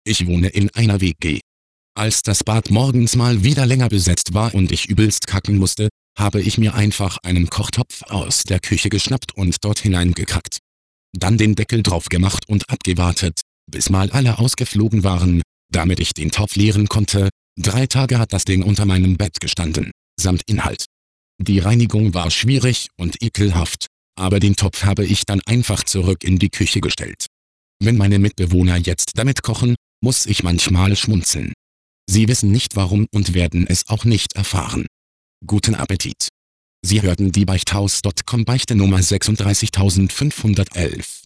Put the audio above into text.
Ich wohne in einer WG. Als das Bad morgens mal wieder länger besetzt war und ich übelst kacken musste, habe ich mir einfach einen Kochtopf aus der Küche geschnappt und dort hineingekackt. Dann den Deckel drauf gemacht und abgewartet, bis mal alle ausgeflogen waren, damit ich den Topf leeren konnte. 3 Tage hat das Ding unter meinem Bett gestanden, samt Inhalt. Die Reinigung war schwierig und ekelhaft, aber den Topf habe ich dann einfach zurück in die Küche gestellt. Wenn meine Mitbewohner jetzt damit kochen, muss ich manchmal schmunzeln. Sie wissen nicht warum und werden es auch nicht erfahren. Guten Appetit. Sie hörten die Beichthaus.com Beichte Nummer 36511.